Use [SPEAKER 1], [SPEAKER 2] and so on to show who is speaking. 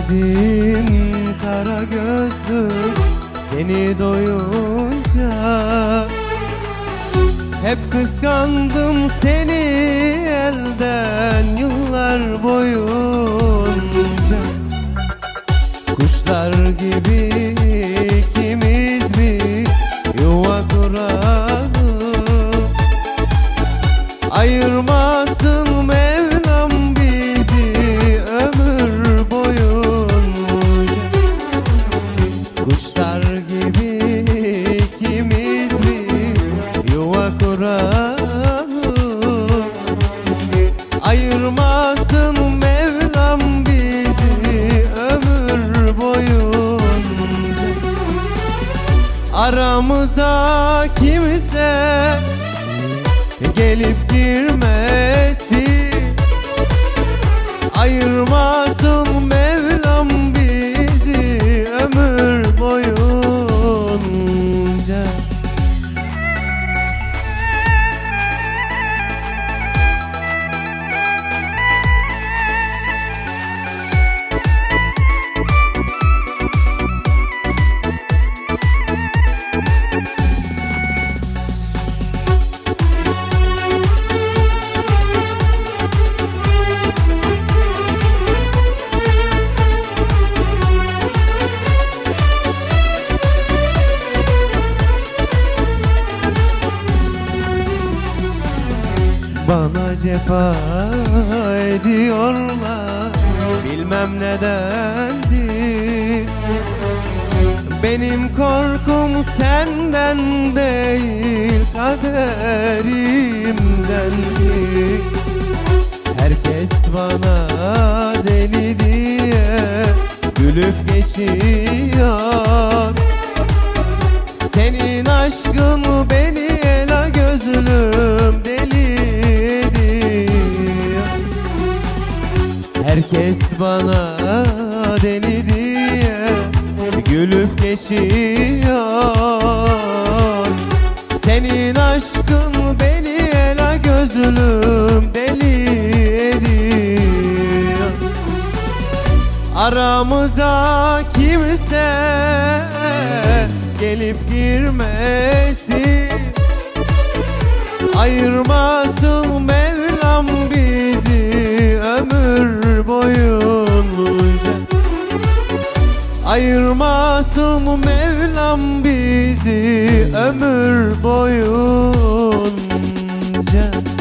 [SPEAKER 1] sevdim kara gözlüm seni doyunca. Hep kıskandım seni elden yıllar boyunca. Kuşlar gibi ikimiz bir yuva kuralım. Ayırmasın Mevlam bizi ömür boyunca. Kuşlar gibi ikimiz bir yuva kuralım. Ayırmasın Mevlam bizi ömür boyunca. Aramıza kimse gelip girmesin. Ayırmasın Mevlam bizi ömür boyunca. Bana cefa ediyorlar, bilmem nedendir. Benim korkum senden değil, kaderimdendir. Herkes bana deli diye gülüp geçiyor. Senin aşkın beni ela gözlüm deli. Herkes bana deli diye gülüp geçiyor. Senin aşkın beni ela gözlüm deli ediyor. Aramıza kimse gelip girmesin. Ayırmasın Mevlam bizi ömür boyunca. Ayırmasın Mevlam bizi ömür boyunca.